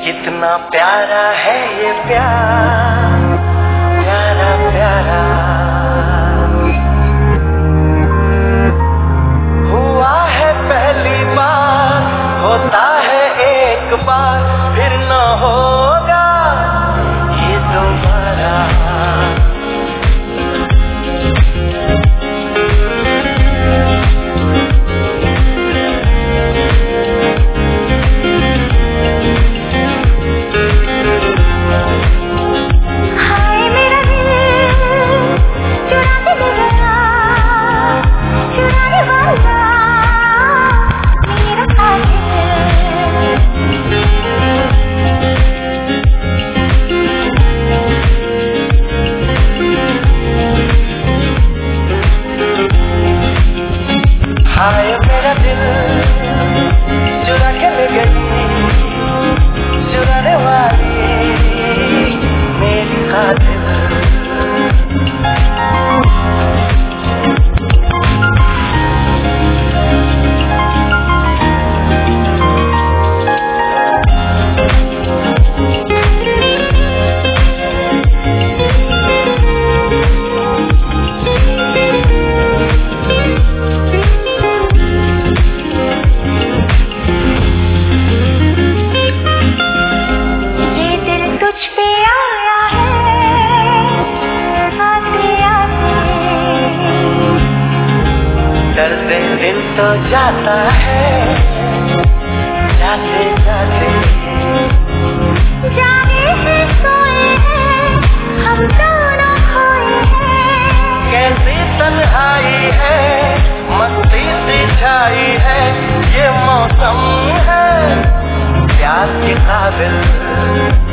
कितना प्यारा है ये प्यार, प्यारा प्यारा हुआ है पहली बार, होता है एक बार, फिर न होगा ये दोबारा। हाय मेरा दिल चुरा के ले गई, चुराने वाली मेरी कातिल। डरते दिल तो जाता है, जाते जाते जाने से सोए हैं हम दोनों खोए हैं। कैसी तन्हाई है, मस्ती सी छाई है, ये मौसम है प्यार के काबिल।